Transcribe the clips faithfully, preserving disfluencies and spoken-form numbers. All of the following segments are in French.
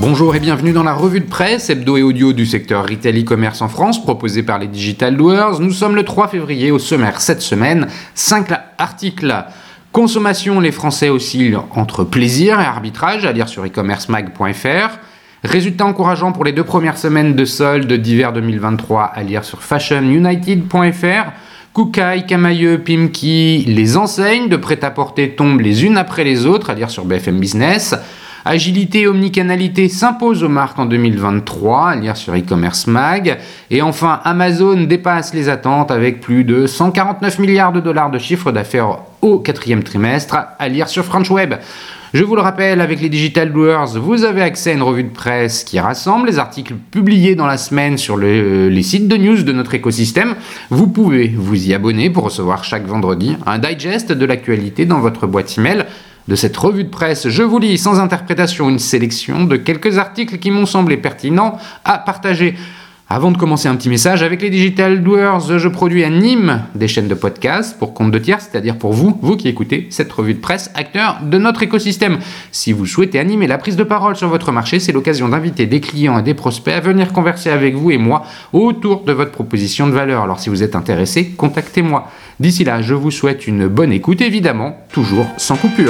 Bonjour et bienvenue dans la revue de presse, hebdo et audio du secteur retail e-commerce en France, proposée par les Digital Doers. Nous sommes le trois février, au sommaire cette semaine, cinq articles. Consommation, les Français oscillent entre plaisir et arbitrage, à lire sur e-commerce mag point f r. Résultats encourageants pour les deux premières semaines de soldes d'hiver deux mille vingt-trois, à lire sur fashion united point f r. Koukaï, Camaïeu, Pimki, les enseignes de prêt-à-porter tombent les unes après les autres, à lire sur B F M Business. Agilité et omnicanalité s'imposent aux marques en deux mille vingt-trois, à lire sur e-commerce mag. Et enfin, Amazon dépasse les attentes avec plus de cent quarante-neuf milliards de dollars de chiffre d'affaires au quatrième trimestre, à lire sur French Web. Je vous le rappelle, avec les Digital Doers, vous avez accès à une revue de presse qui rassemble les articles publiés dans la semaine sur le, les sites de news de notre écosystème. Vous pouvez vous y abonner pour recevoir chaque vendredi un digest de l'actualité dans votre boîte email. De cette revue de presse, je vous lis sans interprétation une sélection de quelques articles qui m'ont semblé pertinents à partager. Avant de commencer, un petit message. Avec les Digital Doers, je produis et anime des chaînes de podcast pour compte de tiers, c'est-à-dire pour vous, vous qui écoutez cette revue de presse, acteurs de notre écosystème. Si vous souhaitez animer la prise de parole sur votre marché, c'est l'occasion d'inviter des clients et des prospects à venir converser avec vous et moi autour de votre proposition de valeur. Alors si vous êtes intéressé, contactez-moi. D'ici là, je vous souhaite une bonne écoute, évidemment, toujours sans coupure.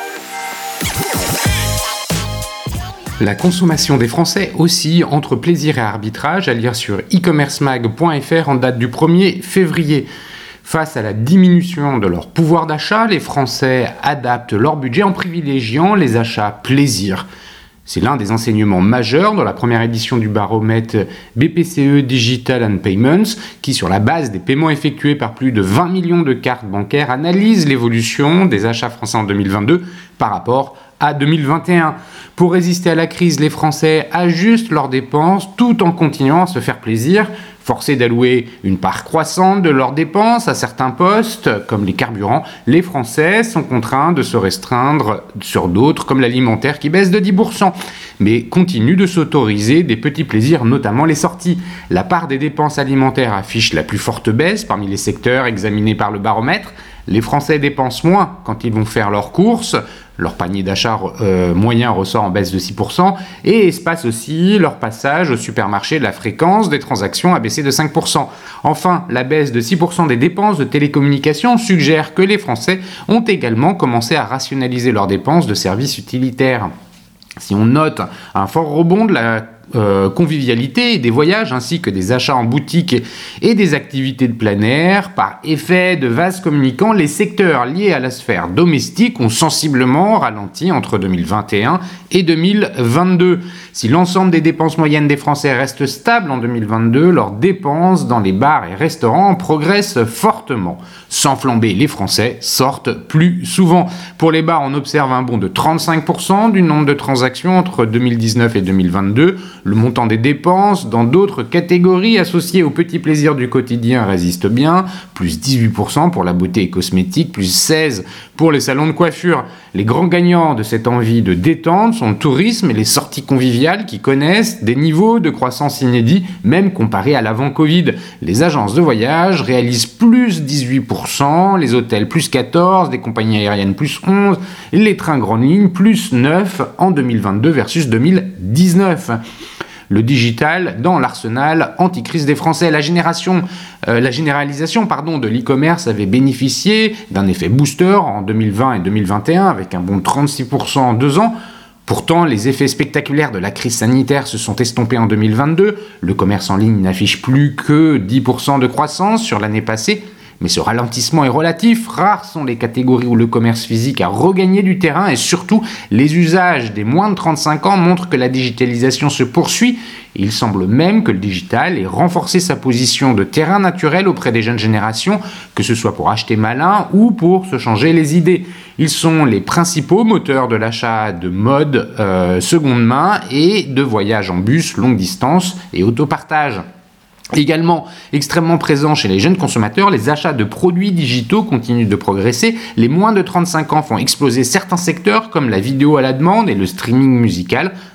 La consommation des Français oscille entre plaisir et arbitrage, à lire sur e-commerce mag point f r en date du premier février. Face à la diminution de leur pouvoir d'achat, les Français adaptent leur budget en privilégiant les achats plaisir. C'est l'un des enseignements majeurs dans la première édition du baromètre B P C E Digital and Payments, qui, sur la base des paiements effectués par plus de vingt millions de cartes bancaires, analyse l'évolution des achats français en deux mille vingt-deux par rapport à deux mille vingt et un. Pour résister à la crise, les Français ajustent leurs dépenses tout en continuant à se faire plaisir. Forcés d'allouer une part croissante de leurs dépenses à certains postes, comme les carburants, les Français sont contraints de se restreindre sur d'autres, comme l'alimentaire qui baisse de dix pour cent, mais continuent de s'autoriser des petits plaisirs, notamment les sorties. La part des dépenses alimentaires affiche la plus forte baisse parmi les secteurs examinés par le baromètre. Les Français dépensent moins quand ils vont faire leurs courses. Leur panier d'achat euh, moyen ressort en baisse de six pour cent et espace aussi leur passage au supermarché. La fréquence des transactions a baissé de cinq pour cent. Enfin, la baisse de six pour cent des dépenses de télécommunications suggère que les Français ont également commencé à rationaliser leurs dépenses de services utilitaires. Si on note un fort rebond de la Euh, convivialité et des voyages ainsi que des achats en boutique et des activités de plein air, par effet de vases communicants, les secteurs liés à la sphère domestique ont sensiblement ralenti entre deux mille vingt et un et deux mille vingt-deux. Si l'ensemble des dépenses moyennes des Français restent stables en deux mille vingt-deux, leurs dépenses dans les bars et restaurants progressent fortement. Sans flamber, les Français sortent plus souvent. Pour les bars, on observe un bond de trente-cinq pour cent du nombre de transactions entre deux mille dix-neuf et deux mille vingt-deux. Le montant des dépenses dans d'autres catégories associées aux petits plaisirs du quotidien résiste bien, plus dix-huit pour cent pour la beauté et cosmétique, plus seize pour cent pour les salons de coiffure. Les grands gagnants de cette envie de détente sont le tourisme et les sorties conviviales qui connaissent des niveaux de croissance inédits, même comparés à l'avant-Covid. Les agences de voyage réalisent plus dix-huit pour cent, les hôtels plus quatorze pour cent, les compagnies aériennes plus onze pour cent, les trains grande ligne plus neuf pour cent en deux mille vingt-deux versus deux mille dix-neuf. Le digital dans l'arsenal anticrise des Français. La, génération, euh, la généralisation pardon, de l'e-commerce avait bénéficié d'un effet booster en deux mille vingt et deux mille vingt et un avec un bond de trente-six pour cent en deux ans. Pourtant, les effets spectaculaires de la crise sanitaire se sont estompés en deux mille vingt-deux. Le commerce en ligne n'affiche plus que dix pour cent de croissance sur l'année passée. Mais ce ralentissement est relatif. Rares sont les catégories où le commerce physique a regagné du terrain et surtout, les usages des moins de trente-cinq ans montrent que la digitalisation se poursuit. Il semble même que le digital ait renforcé sa position de terrain naturel auprès des jeunes générations, que ce soit pour acheter malin ou pour se changer les idées. Ils sont les principaux moteurs de l'achat de mode euh, seconde main et de voyages en bus, longue distance et autopartage. Également extrêmement présent chez les jeunes consommateurs, les achats de produits digitaux continuent de progresser. Les moins de trente-cinq ans font exploser certains secteurs comme la vidéo à la demande et le streaming musical.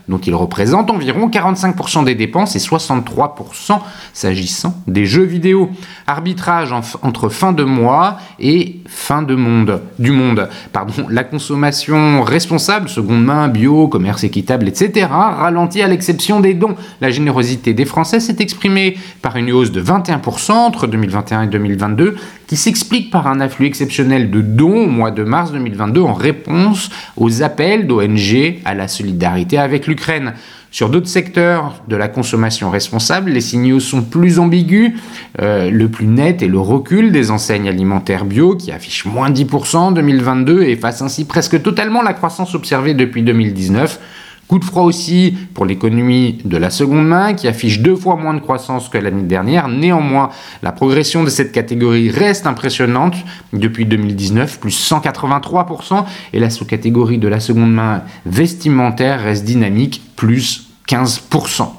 dont il représente environ quarante-cinq pour cent des dépenses et soixante-trois pour cent s'agissant des jeux vidéo. Arbitrage en, entre fin de mois et fin de monde, du monde. Pardon, la consommation responsable, seconde main, bio, commerce équitable, et cetera, ralentit à l'exception des dons. La générosité des Français s'est exprimée par une hausse de vingt et un pour cent entre deux mille vingt et un et deux mille vingt-deux, qui s'explique par un afflux exceptionnel de dons au mois de mars deux mille vingt-deux en réponse aux appels d'O N G à la solidarité avec l'Ukraine. Sur d'autres secteurs de la consommation responsable, les signaux sont plus ambigus. Euh, le plus net est le recul des enseignes alimentaires bio qui affichent moins dix pour cent en deux mille vingt-deux et effacent ainsi presque totalement la croissance observée depuis deux mille dix-neuf. Coup de froid aussi pour l'économie de la seconde main qui affiche deux fois moins de croissance que l'année dernière. Néanmoins, la progression de cette catégorie reste impressionnante depuis deux mille dix-neuf, plus cent quatre-vingt-trois pour cent, et la sous-catégorie de la seconde main vestimentaire reste dynamique, plus quinze pour cent.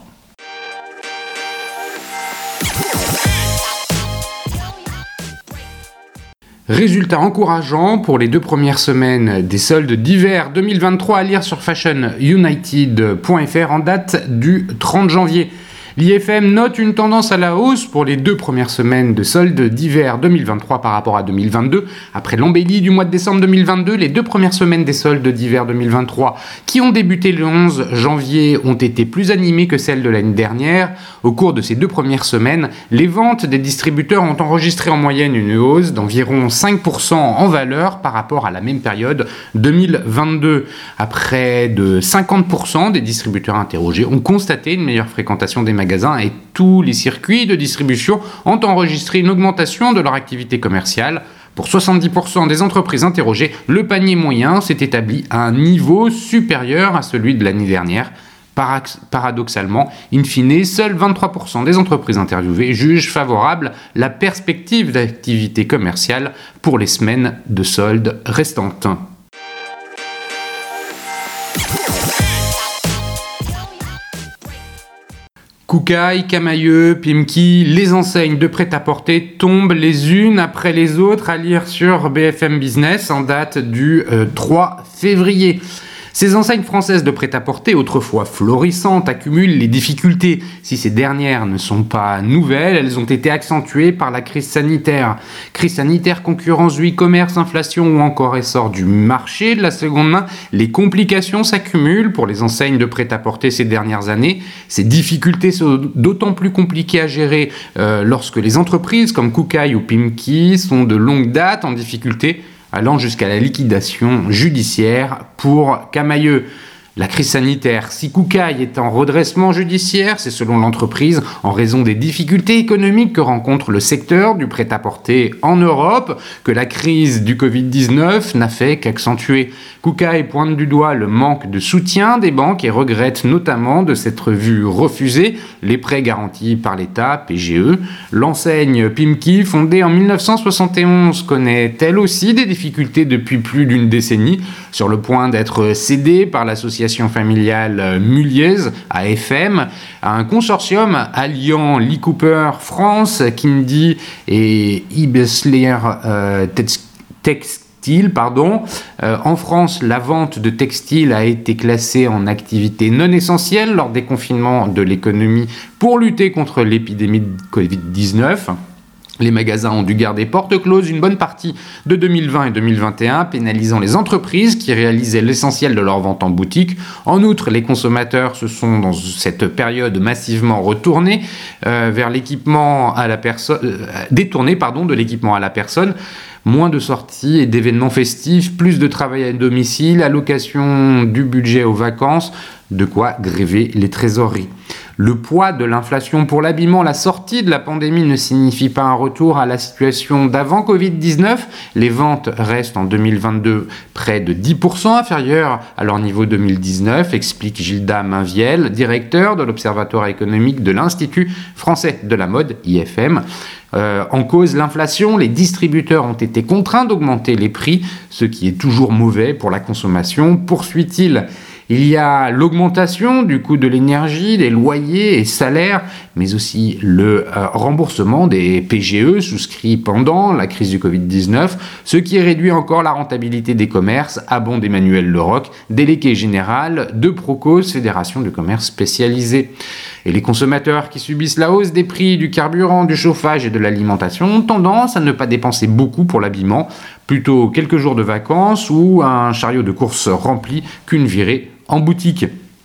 Résultats encourageants pour les deux premières semaines des soldes d'hiver deux mille vingt-trois à lire sur fashion united point f r en date du trente janvier. L'I F M note une tendance à la hausse pour les deux premières semaines de soldes d'hiver deux mille vingt-trois par rapport à deux mille vingt-deux. Après l'embellie du mois de décembre deux mille vingt-deux, les deux premières semaines des soldes d'hiver deux mille vingt-trois, qui ont débuté le onze janvier, ont été plus animées que celles de l'année dernière. Au cours de ces deux premières semaines, les ventes des distributeurs ont enregistré en moyenne une hausse d'environ cinq pour cent en valeur par rapport à la même période deux mille vingt-deux. À près de cinquante pour cent des distributeurs interrogés ont constaté une meilleure fréquentation des magasins et tous les circuits de distribution ont enregistré une augmentation de leur activité commerciale. Pour soixante-dix pour cent des entreprises interrogées, le panier moyen s'est établi à un niveau supérieur à celui de l'année dernière. Paradoxalement, in fine, seuls vingt-trois pour cent des entreprises interviewées jugent favorable la perspective d'activité commerciale pour les semaines de soldes restantes. Koukaï, Camaïeu, Pimki, les enseignes de prêt-à-porter tombent les unes après les autres à lire sur B F M Business en date du euh, trois février. Ces enseignes françaises de prêt-à-porter, autrefois florissantes, accumulent les difficultés. Si ces dernières ne sont pas nouvelles, elles ont été accentuées par la crise sanitaire. Crise sanitaire, concurrence du e-commerce, inflation ou encore essor du marché de la seconde main, les complications s'accumulent pour les enseignes de prêt-à-porter ces dernières années. Ces difficultés sont d'autant plus compliquées à gérer euh, lorsque les entreprises comme Koukaï ou Pimki sont de longue date en difficulté, allant jusqu'à la liquidation judiciaire pour Camaïeu. La crise sanitaire, si Koukaï est en redressement judiciaire, c'est selon l'entreprise en raison des difficultés économiques que rencontre le secteur du prêt-à-porter en Europe, que la crise du covid dix-neuf n'a fait qu'accentuer. Koukaï pointe du doigt le manque de soutien des banques et regrette notamment de s'être vu refuser les prêts garantis par l'État, P G E. L'enseigne Pimki, fondée en mille neuf cent soixante et onze, connaît elle aussi des difficultés depuis plus d'une décennie, sur le point d'être cédée par l'association familiale Muliez, A F M, à un consortium alliant Lee Cooper France, Kindi et Ibesler euh, Textile. Pardon. Euh, en France, la vente de textiles a été classée en activité non essentielle lors des confinements de l'économie pour lutter contre l'épidémie de covid dix-neuf. Les magasins ont dû garder porte close une bonne partie de deux mille vingt et deux mille vingt et un, pénalisant les entreprises qui réalisaient l'essentiel de leur vente en boutique. En outre, les consommateurs se sont dans cette période massivement retournés euh, vers l'équipement à la personne, euh, détournés pardon, de l'équipement à la personne. Moins de sorties et d'événements festifs, plus de travail à domicile, allocation du budget aux vacances, de quoi gréver les trésoreries. Le poids de l'inflation pour l'habillement, la sortie de la pandémie ne signifie pas un retour à la situation d'avant covid dix-neuf. Les ventes restent en deux mille vingt-deux près de dix pour cent inférieures à leur niveau deux mille dix-neuf, explique Gilda Mainviel, directeur de l'Observatoire économique de l'Institut français de la mode, I F M. Euh, en cause l'inflation, les distributeurs ont été contraints d'augmenter les prix, ce qui est toujours mauvais pour la consommation, poursuit-il. Il y a l'augmentation du coût de l'énergie, des loyers et salaires, mais aussi le euh, remboursement des P G E souscrits pendant la crise du covid dix-neuf, ce qui réduit encore la rentabilité des commerces, abonde Emmanuel Leroc, délégué général de Procos, Fédération du commerce spécialisé. Et les consommateurs qui subissent la hausse des prix du carburant, du chauffage et de l'alimentation ont tendance à ne pas dépenser beaucoup pour l'habillement, plutôt quelques jours de vacances ou un chariot de course rempli qu'une virée en boutique.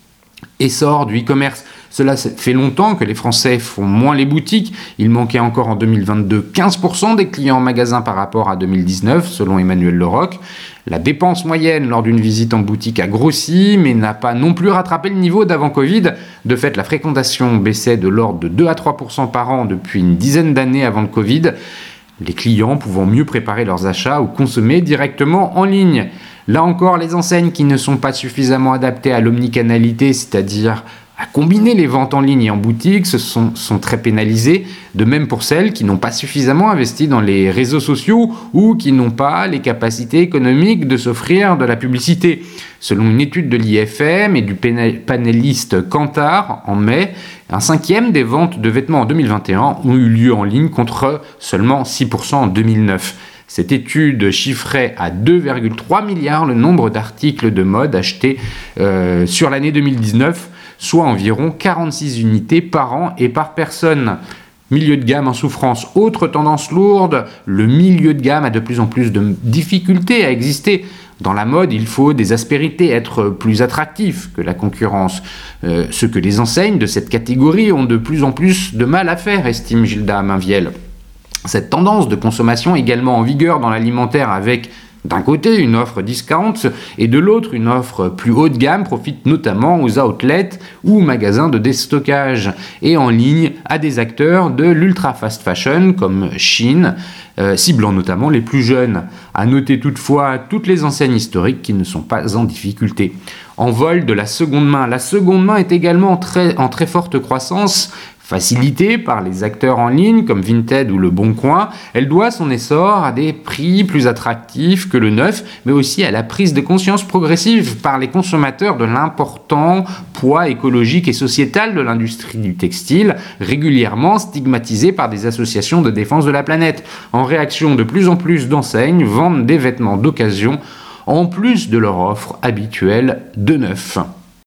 Essor du e-commerce. Cela fait longtemps que les Français font moins les boutiques. Il manquait encore en deux mille vingt-deux quinze pour cent des clients en magasin par rapport à deux mille dix-neuf, selon Emmanuel Leroc. La dépense moyenne lors d'une visite en boutique a grossi, mais n'a pas non plus rattrapé le niveau d'avant Covid. De fait, la fréquentation baissait de l'ordre de deux à trois pour cent par an depuis une dizaine d'années avant le Covid. Les clients pouvant mieux préparer leurs achats ou consommer directement en ligne. Là encore, les enseignes qui ne sont pas suffisamment adaptées à l'omnicanalité, c'est-à-dire à combiner les ventes en ligne et en boutique, se sont, sont très pénalisées. De même pour celles qui n'ont pas suffisamment investi dans les réseaux sociaux ou qui n'ont pas les capacités économiques de s'offrir de la publicité. Selon une étude de l'I F M et du panéliste Kantar en mai, un cinquième des ventes de vêtements en deux mille vingt et un ont eu lieu en ligne contre seulement six pour cent en deux mille neuf. Cette étude chiffrait à deux virgule trois milliards le nombre d'articles de mode achetés euh, sur l'année deux mille dix-neuf, soit environ quarante-six unités par an et par personne. Milieu de gamme en souffrance. Autre tendance lourde, le milieu de gamme a de plus en plus de difficultés à exister. Dans la mode, il faut des aspérités, être plus attractif que la concurrence. Euh, ce que les enseignes de cette catégorie ont de plus en plus de mal à faire, estime Gilda Mainviel. Cette tendance de consommation est également en vigueur dans l'alimentaire avec, d'un côté, une offre discount et de l'autre, une offre plus haut de gamme profite notamment aux outlets ou magasins de déstockage et en ligne à des acteurs de l'ultra fast fashion comme Shein, euh, ciblant notamment les plus jeunes. À noter toutefois toutes les enseignes historiques qui ne sont pas en difficulté. En vol de la seconde main. La seconde main est également très, en très forte croissance. Facilitée par les acteurs en ligne comme Vinted ou Le Bon Coin, elle doit son essor à des prix plus attractifs que le neuf, mais aussi à la prise de conscience progressive par les consommateurs de l'important poids écologique et sociétal de l'industrie du textile, régulièrement stigmatisée par des associations de défense de la planète. En réaction, de plus en plus d'enseignes vendent des vêtements d'occasion en plus de leur offre habituelle de neuf.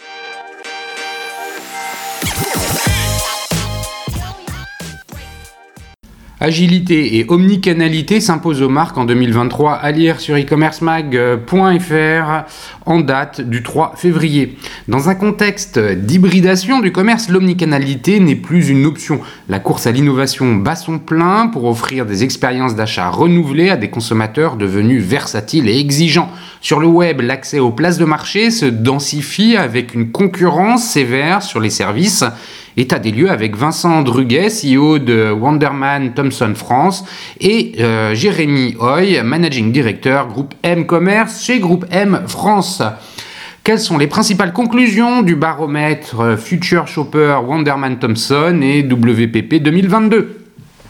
Agilité et omnicanalité s'imposent aux marques en deux mille vingt-trois, à lire sur e commerce mag point f r en date du trois février. Dans un contexte d'hybridation du commerce, l'omnicanalité n'est plus une option. La course à l'innovation bat son plein pour offrir des expériences d'achat renouvelées à des consommateurs devenus versatiles et exigeants. Sur le web, l'accès aux places de marché se densifie avec une concurrence sévère sur les services. État des lieux avec Vincent Druguet, C E O de Wunderman Thompson France, et euh, Jérémy Hoy, Managing Director Groupe M Commerce chez Groupe M France. Quelles sont les principales conclusions du baromètre Future Shopper Wunderman Thompson et W P P deux mille vingt-deux ?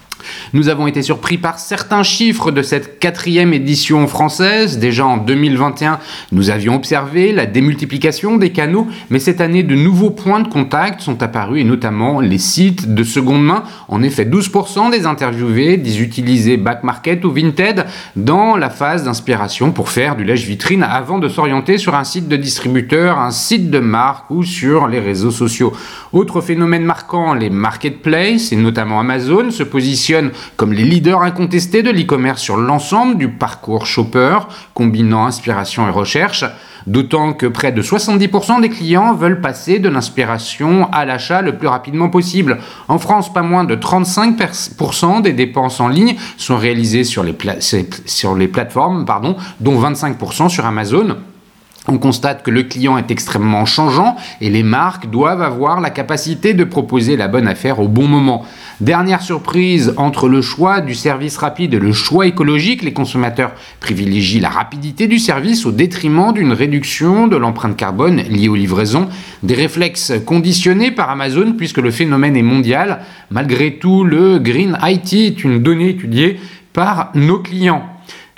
Nous avons été surpris par certains chiffres de cette quatrième édition française. Déjà en deux mille vingt et un, nous avions observé la démultiplication des canaux, mais cette année, de nouveaux points de contact sont apparus, et notamment les sites de seconde main. En effet, douze pour cent des interviewés disent utiliser Back Market ou Vinted dans la phase d'inspiration pour faire du lèche-vitrine avant de s'orienter sur un site de distributeur, un site de marque ou sur les réseaux sociaux. Autre phénomène marquant, les marketplaces, et notamment Amazon, se positionnent comme les leaders incontestés de l'e-commerce sur l'ensemble du parcours shopper, combinant inspiration et recherche, d'autant que près de soixante-dix pour cent des clients veulent passer de l'inspiration à l'achat le plus rapidement possible. En France, pas moins de trente-cinq pour cent des dépenses en ligne sont réalisées sur les, pla- sur les plateformes, pardon, dont vingt-cinq pour cent sur Amazon. On constate que le client est extrêmement changeant et les marques doivent avoir la capacité de proposer la bonne affaire au bon moment. Dernière surprise, entre le choix du service rapide et le choix écologique, les consommateurs privilégient la rapidité du service au détriment d'une réduction de l'empreinte carbone liée aux livraisons. Des réflexes conditionnés par Amazon puisque le phénomène est mondial. Malgré tout, le Green I T est une donnée étudiée par nos clients.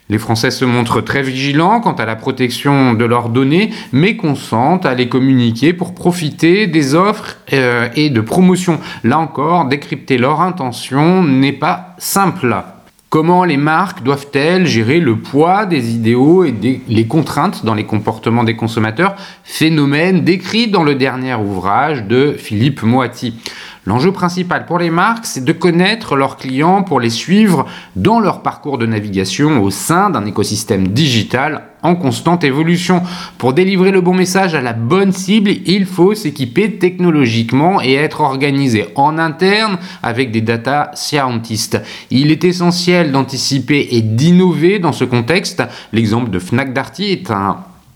Les Français se montrent très vigilants quant à la protection de leurs données, mais consentent à les communiquer pour profiter des offres euh, et de promotions. Là encore, décrypter leur intention n'est pas simple. Comment les marques doivent-elles gérer le poids des idéaux et des, les contraintes dans les comportements des consommateurs, phénomène décrit dans le dernier ouvrage de Philippe Moati. L'enjeu principal pour les marques, c'est de connaître leurs clients pour les suivre dans leur parcours de navigation au sein d'un écosystème digital en constante évolution. Pour délivrer le bon message à la bonne cible, il faut s'équiper technologiquement et être organisé en interne avec des data scientists. Il est essentiel d'anticiper et d'innover dans ce contexte. L'exemple de Fnac Darty est un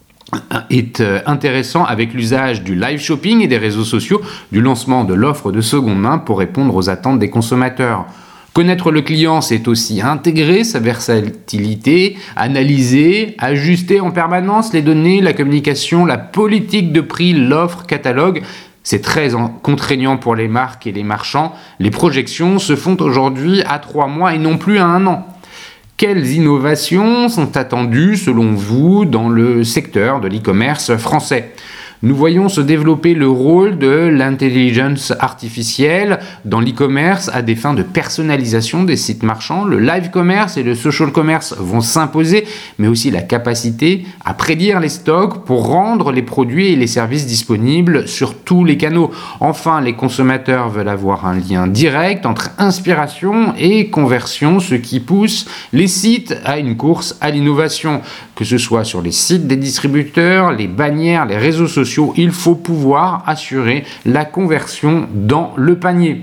est intéressant avec l'usage du live shopping et des réseaux sociaux, du lancement de l'offre de seconde main pour répondre aux attentes des consommateurs. Connaître le client, c'est aussi intégrer sa versatilité, analyser, ajuster en permanence les données, la communication, la politique de prix, l'offre, catalogue. C'est très contraignant pour les marques et les marchands. Les projections se font aujourd'hui à trois mois et non plus à un an. Quelles innovations sont attendues selon vous dans le secteur de l'e-commerce français ? Nous voyons se développer le rôle de l'intelligence artificielle dans l'e-commerce à des fins de personnalisation des sites marchands. Le live commerce et le social commerce vont s'imposer, mais aussi la capacité à prédire les stocks pour rendre les produits et les services disponibles sur tous les canaux. Enfin, les consommateurs veulent avoir un lien direct entre inspiration et conversion, ce qui pousse les sites à une course à l'innovation. Que ce soit sur les sites des distributeurs, les bannières, les réseaux sociaux, il faut pouvoir assurer la conversion dans le panier.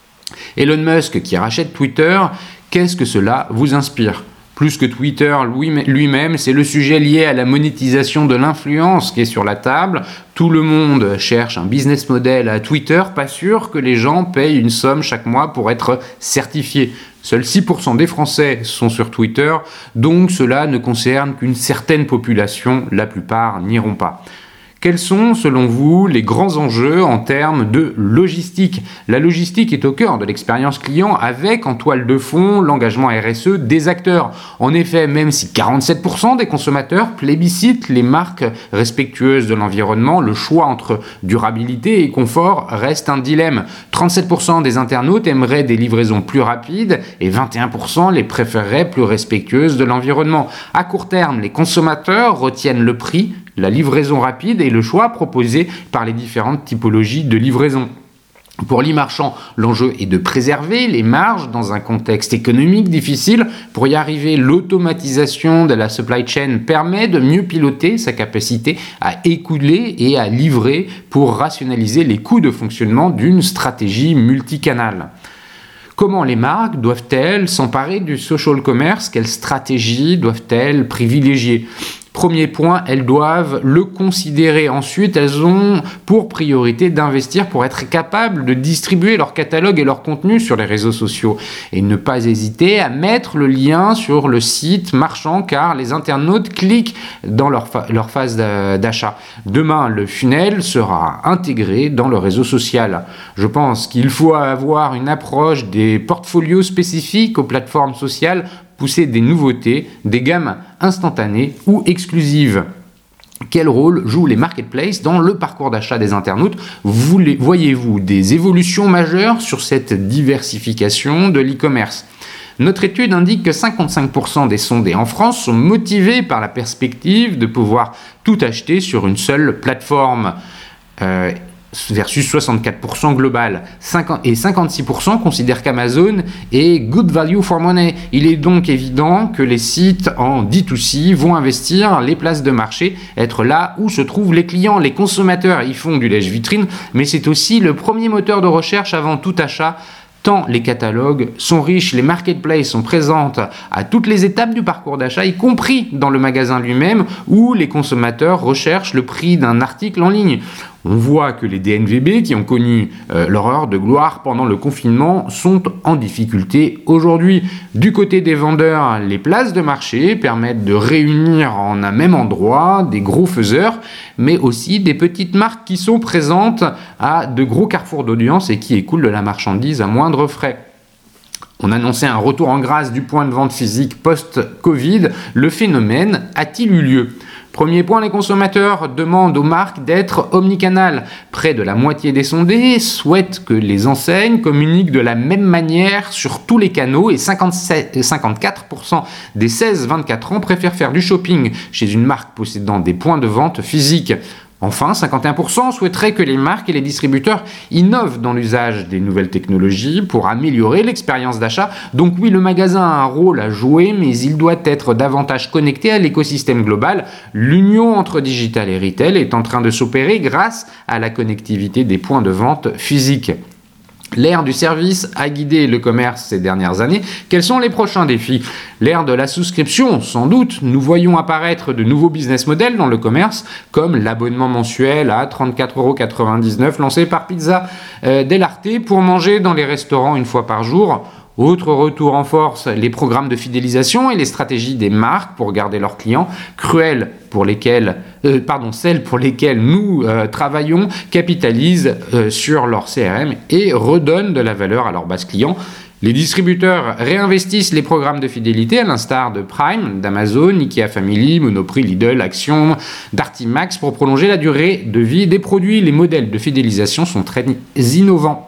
Elon Musk qui rachète Twitter, qu'est-ce que cela vous inspire ? Plus que Twitter lui-même, c'est le sujet lié à la monétisation de l'influence qui est sur la table. Tout le monde cherche un business model à Twitter, pas sûr que les gens payent une somme chaque mois pour être certifiés. Seuls six pour cent des Français sont sur Twitter, donc cela ne concerne qu'une certaine population, la plupart n'iront pas. Quels sont, selon vous, les grands enjeux en termes de logistique ? La logistique est au cœur de l'expérience client avec, en toile de fond, l'engagement R S E des acteurs. En effet, même si quarante-sept pour cent des consommateurs plébiscitent les marques respectueuses de l'environnement, le choix entre durabilité et confort reste un dilemme. trente-sept pour cent des internautes aimeraient des livraisons plus rapides et vingt et un pour cent les préféreraient plus respectueuses de l'environnement. À court terme, les consommateurs retiennent le prix, la livraison rapide et le choix proposé par les différentes typologies de livraison. Pour l'e-marchand, l'enjeu est de préserver les marges dans un contexte économique difficile. Pour y arriver, l'automatisation de la supply chain permet de mieux piloter sa capacité à écouler et à livrer pour rationaliser les coûts de fonctionnement d'une stratégie multicanale. Comment les marques doivent-elles s'emparer du social commerce ? Quelles stratégies doivent-elles privilégier ? Premier point, elles doivent le considérer. Ensuite, elles ont pour priorité d'investir pour être capables de distribuer leur catalogue et leur contenu sur les réseaux sociaux. Et ne pas hésiter à mettre le lien sur le site marchand car les internautes cliquent dans leur, fa- leur phase d'achat. Demain, le funnel sera intégré dans le réseau social. Je pense qu'il faut avoir une approche des portfolios spécifiques aux plateformes sociales, pousser des nouveautés, des gammes instantanées ou exclusives. Quel rôle jouent les marketplaces dans le parcours d'achat des internautes ? Voyez-vous des évolutions majeures sur cette diversification de l'e-commerce ? Notre étude indique que cinquante-cinq pour cent des sondés en France sont motivés par la perspective de pouvoir tout acheter sur une seule plateforme. Euh, versus soixante-quatre pour cent global. cinquante et cinquante-six pour cent considèrent qu'Amazon est good value for money. Il est donc évident que les sites en D deux C vont investir les places de marché, être là où se trouvent les clients. Les consommateurs y font du lèche-vitrine, mais c'est aussi le premier moteur de recherche avant tout achat. Tant les catalogues sont riches, les marketplaces sont présentes à toutes les étapes du parcours d'achat, y compris dans le magasin lui-même, où les consommateurs recherchent le prix d'un article en ligne. On voit que les D N V B, qui ont connu euh, leur heure de gloire pendant le confinement, sont en difficulté aujourd'hui. Du côté des vendeurs, les places de marché permettent de réunir en un même endroit des gros faiseurs, mais aussi des petites marques qui sont présentes à de gros carrefours d'audience et qui écoulent de la marchandise à moindre frais. On annonçait un retour en grâce du point de vente physique post-Covid. Le phénomène a-t-il eu lieu ? Premier point, les consommateurs demandent aux marques d'être omnicanales. Près de la moitié des sondés souhaitent que les enseignes communiquent de la même manière sur tous les canaux et cinquante-sept, cinquante-quatre pour cent des seize vingt-quatre ans préfèrent faire du shopping chez une marque possédant des points de vente physiques. Enfin, cinquante et un pour cent souhaiteraient que les marques et les distributeurs innovent dans l'usage des nouvelles technologies pour améliorer l'expérience d'achat. Donc oui, le magasin a un rôle à jouer, mais il doit être davantage connecté à l'écosystème global. L'union entre digital et retail est en train de s'opérer grâce à la connectivité des points de vente physiques. L'ère du service a guidé le commerce ces dernières années. Quels sont les prochains défis ? L'ère de la souscription, sans doute. Nous voyons apparaître de nouveaux business models dans le commerce, comme l'abonnement mensuel à trente-quatre euros quatre-vingt-dix-neuf lancé par Pizza euh, dell'Arte pour manger dans les restaurants une fois par jour. Autre retour en force, les programmes de fidélisation et les stratégies des marques pour garder leurs clients. Cruel pour lesquels, euh, pardon, celles pour lesquelles nous euh, travaillons capitalisent euh, sur leur C R M et redonnent de la valeur à leurs bases clients. Les distributeurs réinvestissent les programmes de fidélité à l'instar de Prime, d'Amazon, Ikea Family, Monoprix, Lidl, Action, Darty-Max pour prolonger la durée de vie des produits. Les modèles de fidélisation sont très innovants.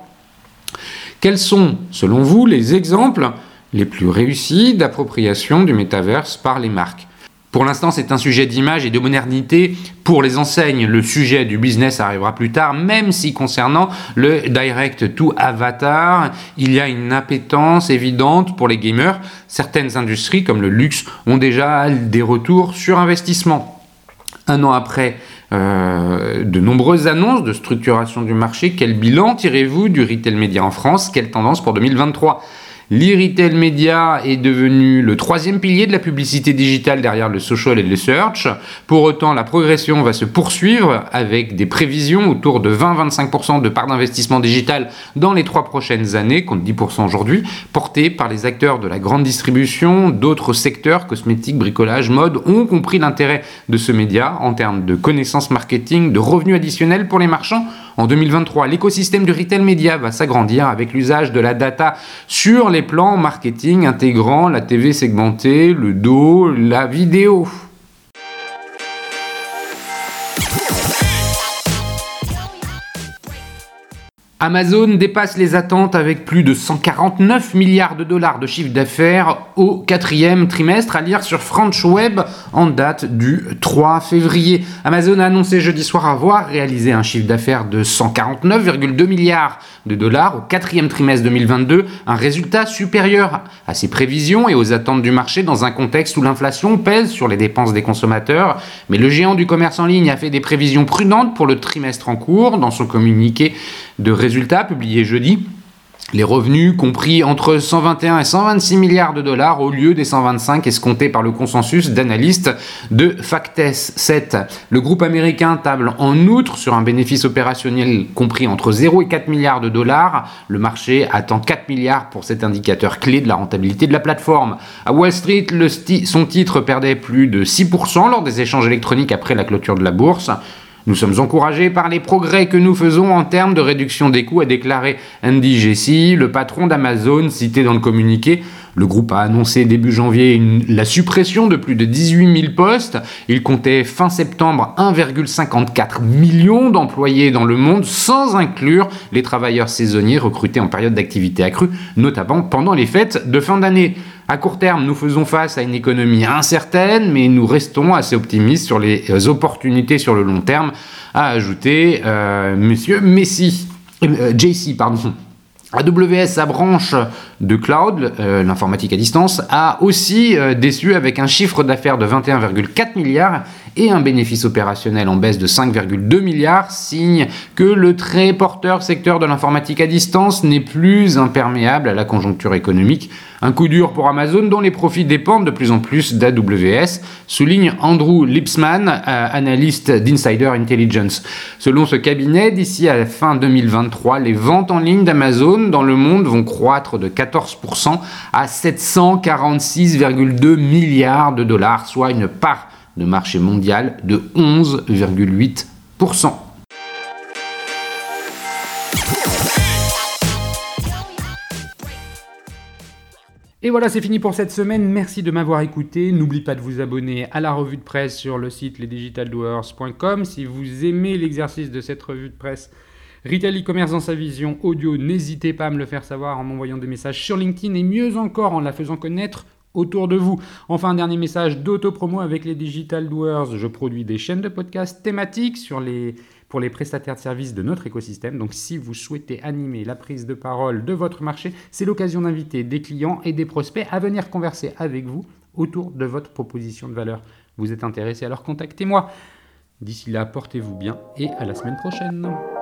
Quels sont, selon vous, les exemples les plus réussis d'appropriation du métaverse par les marques ? Pour l'instant, c'est un sujet d'image et de modernité pour les enseignes. Le sujet du business arrivera plus tard, même si concernant le direct to avatar, il y a une appétence évidente pour les gamers. Certaines industries, comme le luxe, ont déjà des retours sur investissement. Un an après euh, de nombreuses annonces de structuration du marché, quel bilan tirez-vous du retail média en France ? Quelle tendance pour deux mille vingt-trois ? L'e-retail média est devenu le troisième pilier de la publicité digitale derrière le social et le search. Pour autant, la progression va se poursuivre avec des prévisions autour de vingt à vingt-cinq pour cent de part d'investissement digital dans les trois prochaines années, contre dix pour cent aujourd'hui, portées par les acteurs de la grande distribution. D'autres secteurs, cosmétiques, bricolage, mode, ont compris l'intérêt de ce média en termes de connaissances marketing, de revenus additionnels pour les marchands. En deux mille vingt-trois, l'écosystème du retail média va s'agrandir avec l'usage de la data sur les plans marketing intégrant la T V segmentée, le D O, la vidéo. Amazon dépasse les attentes avec plus de cent quarante-neuf milliards de dollars de chiffre d'affaires au quatrième trimestre, à lire sur French Web en date du trois février. Amazon a annoncé jeudi soir avoir réalisé un chiffre d'affaires de cent quarante-neuf virgule deux milliards de dollars au quatrième trimestre deux mille vingt-deux, un résultat supérieur à ses prévisions et aux attentes du marché dans un contexte où l'inflation pèse sur les dépenses des consommateurs. Mais le géant du commerce en ligne a fait des prévisions prudentes pour le trimestre en cours dans son communiqué de résultats publié jeudi. Les revenus compris entre cent vingt et un et cent vingt-six milliards de dollars au lieu des cent vingt-cinq escomptés par le consensus d'analystes de Factes sept. Le groupe américain table en outre sur un bénéfice opérationnel compris entre zéro et quatre milliards de dollars. Le marché attend quatre milliards pour cet indicateur clé de la rentabilité de la plateforme. À Wall Street, le sti- son titre perdait plus de six pour cent lors des échanges électroniques après la clôture de la bourse. Nous sommes encouragés par les progrès que nous faisons en termes de réduction des coûts, a déclaré Andy Jassy, le patron d'Amazon, cité dans le communiqué. Le groupe a annoncé début janvier une, la suppression de plus de dix-huit mille postes. Il comptait fin septembre un virgule cinquante-quatre million d'employés dans le monde, sans inclure les travailleurs saisonniers recrutés en période d'activité accrue, notamment pendant les fêtes de fin d'année. À court terme, nous faisons face à une économie incertaine, mais nous restons assez optimistes sur les opportunités sur le long terme, a ajouté euh, Monsieur Messi, euh, J C, pardon. A W S, sa branche de cloud, euh, l'informatique à distance, a aussi euh, déçu avec un chiffre d'affaires de vingt et un virgule quatre milliards et un bénéfice opérationnel en baisse de cinq virgule deux milliards, signe que le très porteur secteur de l'informatique à distance n'est plus imperméable à la conjoncture économique. Un coup dur pour Amazon dont les profits dépendent de plus en plus d'A W S, souligne Andrew Lipsman, euh, analyste d'Insider Intelligence. Selon ce cabinet, d'ici à la fin deux mille vingt-trois, les ventes en ligne d'Amazon dans le monde vont croître de quatorze pour cent à sept cent quarante-six virgule deux milliards de dollars, soit une part de marché mondial de onze virgule huit pour cent. Et voilà, c'est fini pour cette semaine. Merci de m'avoir écouté. N'oubliez pas de vous abonner à la revue de presse sur le site les digital doers point com. Si vous aimez l'exercice de cette revue de presse Retail e-commerce dans sa vision audio, n'hésitez pas à me le faire savoir en m'envoyant des messages sur LinkedIn et mieux encore en la faisant connaître autour de vous. Enfin, un dernier message d'auto-promo avec les Digital Doers. Je produis des chaînes de podcasts thématiques sur les, pour les prestataires de services de notre écosystème. Donc, si vous souhaitez animer la prise de parole de votre marché, c'est l'occasion d'inviter des clients et des prospects à venir converser avec vous autour de votre proposition de valeur. Vous êtes intéressé, alors contactez-moi. D'ici là, portez-vous bien et à la semaine prochaine.